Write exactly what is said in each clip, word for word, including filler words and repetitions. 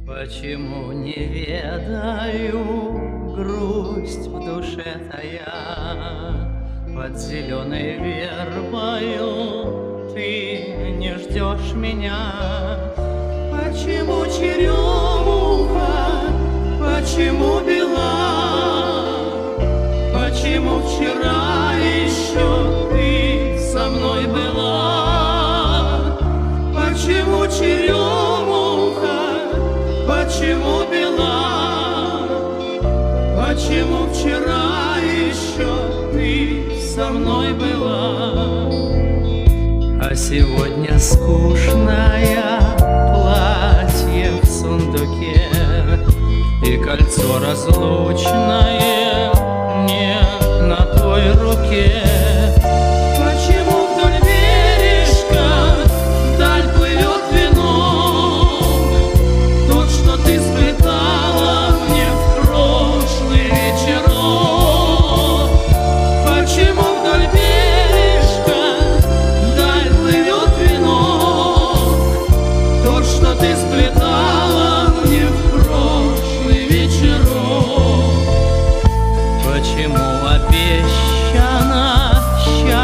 Почему не ведаю, грусть в душе тая, под зеленой вербою ты не ждешь меня? Почему черемуха, почему бела, почему вчера еще ты со мной была? Почему черемуха, почему бела, почему вчера еще ты со мной была? А сегодня скучное платье в сундуке и кольцо разлучное не на той руке. Почему вдоль бережка вдаль плывет венок, тот, что ты сплетала мне в прошлый вечерок? Почему вдоль бережка вдаль плывет венок, тот, что ты сплетала мне в прошлый вечерок? Почему обещано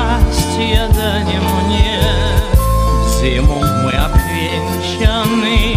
счастье, да не мне? В зиму мы обвенчаны